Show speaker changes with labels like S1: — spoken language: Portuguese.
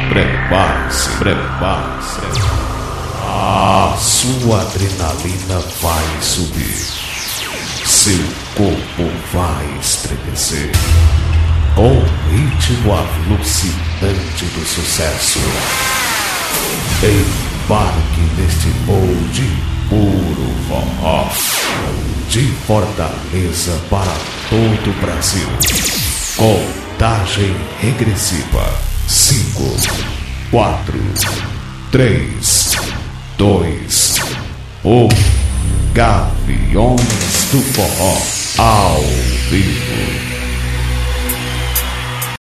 S1: Prepare-se, prepare-se. A sua adrenalina vai subir. Seu corpo vai estremecer. Com o ritmo alucinante do sucesso. Embarque neste voo de puro forró. De Fortaleza para todo o Brasil. Contagem regressiva. 5, 4, 3, 2, 1. Gaviões do Forró ao vivo.